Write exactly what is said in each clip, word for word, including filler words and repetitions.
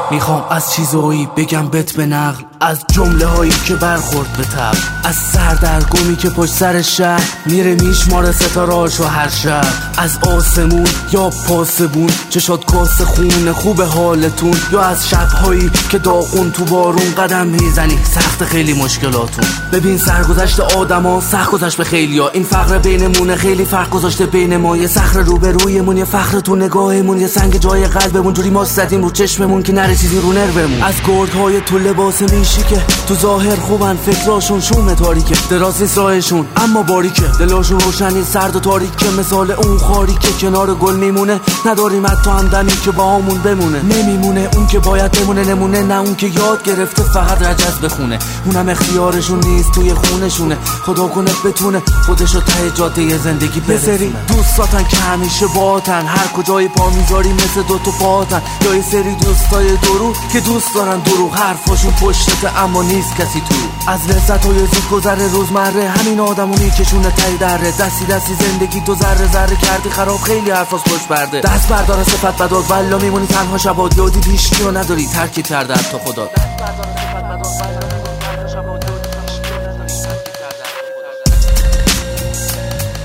میخوام از چیزایی بگم بت به نقل، از جمله هایی که برخورد به طبع، از سردرگمی که پشت سر شهر میره میشماره ستاره‌هاشو هر شب، از آسمون یا پاسبون چشات کاسه خونه خوب حالتون، یا از شبهایی که داغون تو بارون قدم میزنی سخت خیلی مشکلاتون. ببین سرگذشت آدما سخت گذشت به خیلیا، این فقر بینمونه خیلی فرق گذاشته بین ما، یه صخره روبرویمون، یه فخر تو نگاهمون، یه سنگ جای قلبمون، جوری ما زدیم رو چشممون که نره چیزی رو نرومون. از گردهای تو لباس میشی که تو ظاهر خوبن فکراشون شومه تاریکه، دراز نیست راهشون اما باریکه، دلاشون روشنی سرد و تاریکه، مثال اون خاری که کنار گل میمونه، نداریم حتی همدمی که با همون بمونه، نمیمونه اون که باید بمونه نمونه، نه اون که یاد گرفته فقط رجز بخونه، اونم اختیارشون نیست توی خونشونه، خدا کنه بتونه خودشو ته جاده زندگی برسونه. سری دوستاتن که همیشه باهاتن، هر کجای پا میذاری مثل دوتا پاهاتن، یا یه سری دوستای درو که دوست دارن درو، حرفاشون پشتته اما نیست کسی تو. از لذت های زود گذره روزمره، همین آدمو میکشونه تای دره، دستی دستی زندگی تو ذره ذره کردی خراب، خیلی حرفاس پشت برده، دست بردار صفت بدار والا میمونی تنها شبات، یادی هیچکی رو نداری ترکی کرده حتی خدا. دست بردار صفت بدار والا میمونی تنها شبات، یادی هیچکی رو نداری ترکی کرده حتی خدا.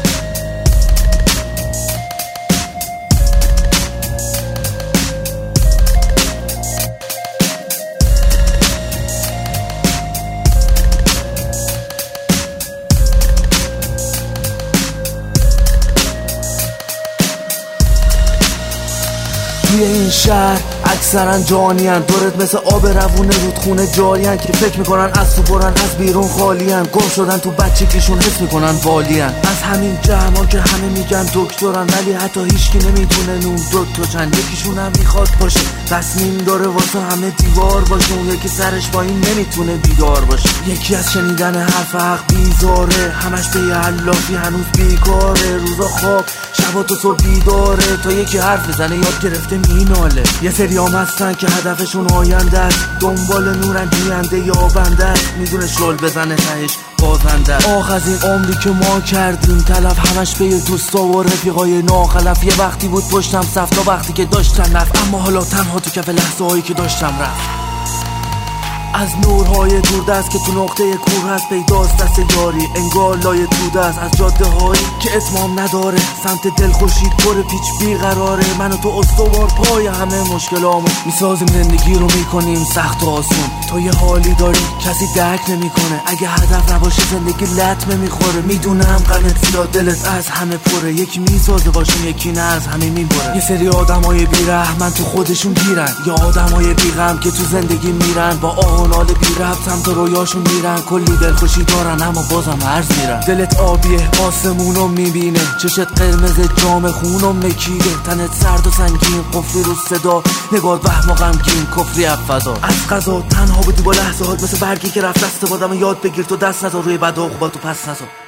توی این شهر اکثرا جانیان، دورت مثل آب روونه رودخونه جاریان، که فکر میکنن از تو برن از بیرون خالیان، گم شدن تو بچگیشون حس میکنن والیان. از همین جمعا که همه میگن دکترن، ولی حتی هیچکی نمیدونه نون دکتر چند، یکیشون هم میخواد باشه تصمیم داره واسه همه دیوار باشه، اون یکی سرش با این نمیتونه بیدار باشه، یکی از شنیدن حرف حق بیزاره، همش به یه علافی هنوز بیکاره، روزا خواب شبا تو صبح بیداره، تا یکی حرف بزنه یاد گرفته میناله. یه سری هم هستن که هدفشون آینده است، دنبال نورن جوینده یا بنده است، میدونه شل بزنه تهش بازنده. آخ از این عمری که ما کردیم تلف، همش به یه دوستا و رفیقای ناخلف، یه وقتی بود پشتم صف تا وقتی که داشتم نفت، اما حالا تنها تو کف لحظه هایی که داشتم رفت. از نورهای دوردست که تو نقطه کوه هست پیداست دست یاری، انگار لای توده است از جاده هایی که اتمام نداره، سمت دلخوشی پر پیچ بیقراره، من و تو استوار پای همه مشکلامو میسازیم، زندگی رو میکنیم سخت و آسون، تو یه حالی داری کسی درک نمیکنه، اگه هدف نباشه زندگی لطمه میخوره، میدونم غمت زیاد دلت از همه پره، یکی میسازه باشون یکی نه از همه میبره. یه سری آدمای بی‌رحمن تو خودشون گیرن، یا آدمای بی‌غم که تو زندگی میرن، با آهنال بی ربط هم تو رویاشون میرن، کلی دلخوشی دارن اما بازم عرض میرن. دلت آبیه آسمونو میبینه، چشت قرمز جام خونو مکیده، تنت سرد و سنگین قفلی رو صدا، نگار وهم و غمگین کفری افضا. از قضا تنها بودی با لحظه هات، مثل برگی که رفت دست بادم، یاد بگیر تو دست نزار روی بد و خوباتو پس نزار.